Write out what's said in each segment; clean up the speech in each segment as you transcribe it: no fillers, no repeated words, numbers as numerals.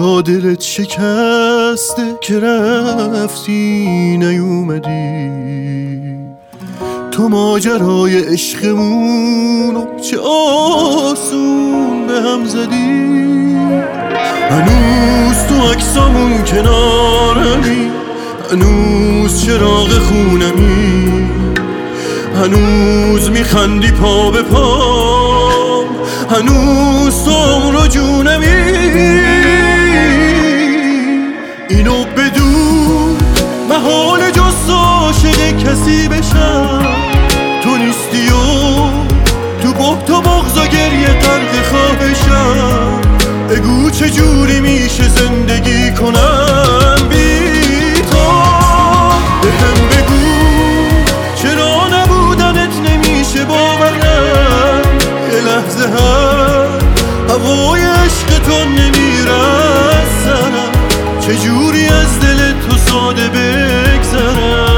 چرا دلت شکسته که رفتی نیومدی؟ تو ماجرای عشقمونو چه آسون به هم زدی. هنوز تو عکسامون کنارمی، هنوز چراغ خونمی، هنوز میخندی پا به پام، هنوز تو عمر و جونمی. اینو بدون محال جز عاشق کسی بشم، تو نیستی و تو بحت و بغض و گریه غرق خواهشم. بگو چجوری میشه زندگی کنم بی تو؟ بهم بگو چرا نبودنت نمیشه باورم؟ یه لحظه هم هوای عشق تو نمیرسم، چجوری از دل تو ساده بگذرم؟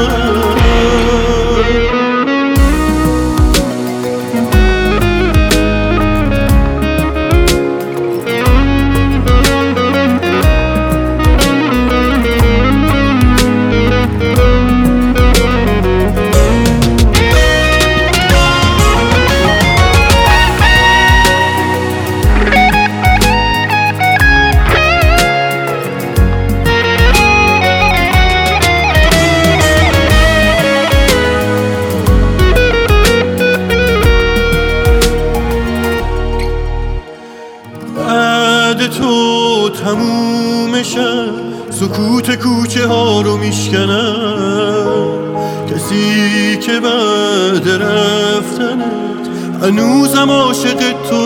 تو تموم شب سکوت کوچه ها رو میشکنم، کسی که بعد رفتنت هنوزم عاشق تو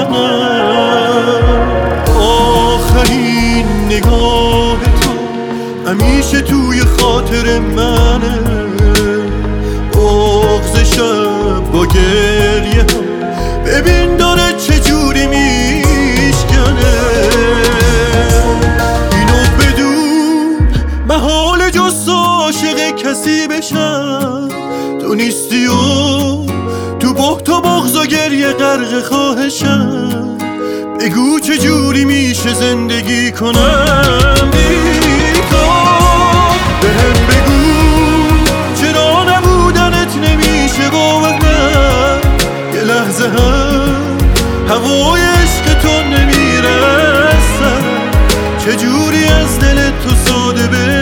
منم. آخرین نگاه تو همیشه توی خاطر منه، بغض شب با گریه هم ببین داره چجوری میشکنه. اینو بدون محال جز عاشق کسی بشم، تو نیستی و تو بحت و بغض و گریه غرق خواهشم. بگو چجوری میشه زندگی کنم بی تو؟ بهم بگو چرا نبودنت نمیشه باورم؟ یه لحظه هم هوای عشق تو نمیرسم، چجوری از دل تو ساده